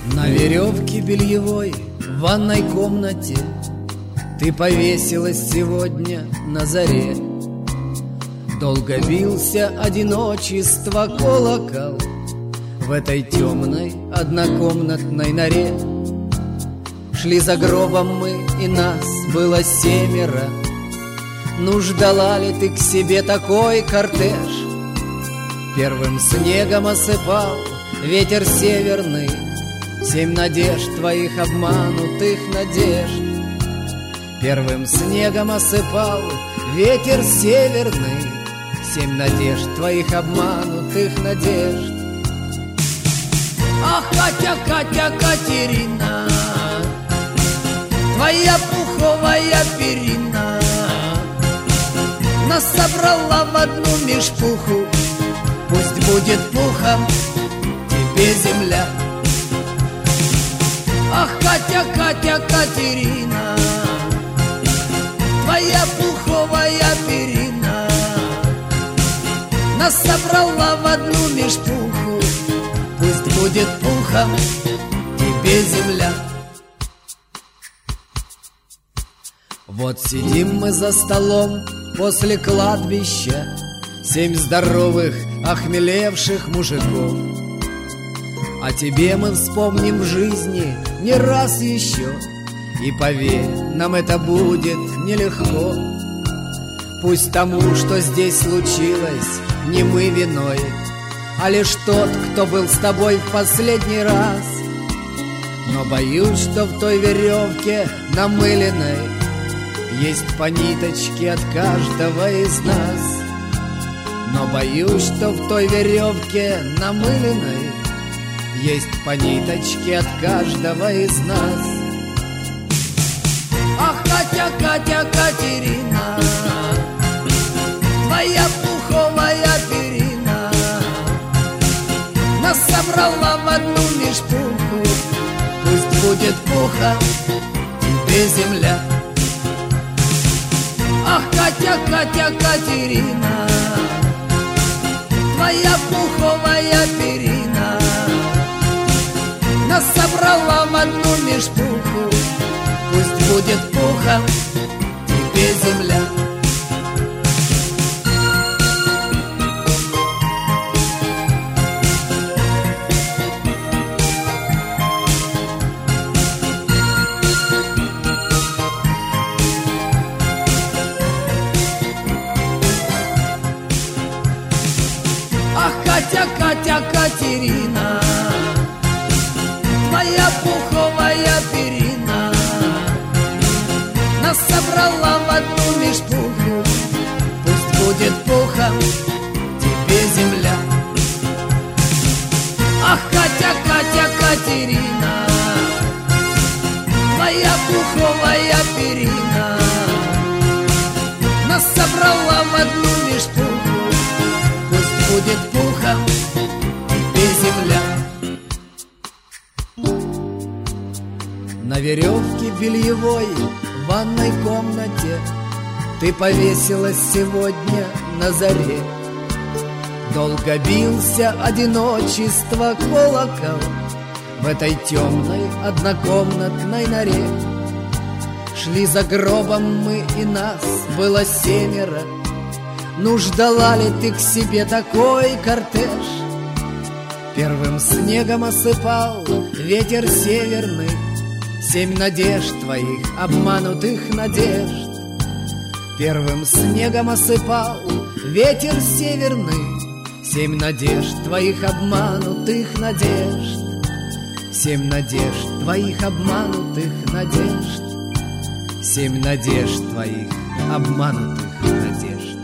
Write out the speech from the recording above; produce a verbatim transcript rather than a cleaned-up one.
На веревке бельевой в ванной комнате ты повесилась сегодня на заре. Долго бился одиночество колокол в этой темной однокомнатной норе. Шли за гробом мы, и нас было семеро. Ну, ждала ли ты к себе такой кортеж? Первым снегом осыпал ветер северный семь надежд твоих обманутых надежд. Первым снегом осыпал ветер северный семь надежд твоих обманутых надежд. Ах, Катя, Катя, Катерина, твоя пуховая перина нас собрала в одну мешпуху. Пусть будет пухом тебе земля. Ах, Катя, Катя, Катерина, твоя пуховая перина нас собрала в одну мешпуху. Пусть будет пухом тебе земля. Вот сидим мы за столом после кладбища, семь здоровых, охмелевших мужиков. О тебе мы вспомним в жизни не раз еще, и поверь, нам это будет нелегко. Пусть тому, что здесь случилось, не мы виной, а лишь тот, кто был с тобой в последний раз. Но боюсь, что в той веревке намыленной есть по ниточке от каждого из нас. Но боюсь, что в той веревке намыленной есть по ниточке от каждого из нас. Ах, Катя, Катя, Катерина, твоя пуховая перина нас собрала в одну мешпуху. Пусть будет пухом тебе земля. Ах, Катя, Катя, Катерина, твоя пуховая перина нас собрала в одну мешпуху. Пусть будет пухом тебе земля. Ах, Катя, Катя, Катерина, твоя пуховая перина нас собрала в одну мешпуху. Пусть будет пухом тебе земля. Ах, Катя, Катя, Катерина, твоя пуховая перина нас собрала в одну мешпуху. Пусть будет пухом тебе земля. На веревке бельевой в ванной комнате ты повесилась сегодня на заре. Долго бился одиночество колокол в этой темной однокомнатной норе. Шли за гробом мы, и нас было семеро. Ну, ждала ли ты к себе такой кортеж? Первым снегом осыпал ветер северный семь надежд твоих обманутых надежд. Первым снегом осыпал ветер северный семь надежд твоих обманутых надежд. Семь надежд твоих обманутых надежд. Семь надежд твоих обманутых надежд.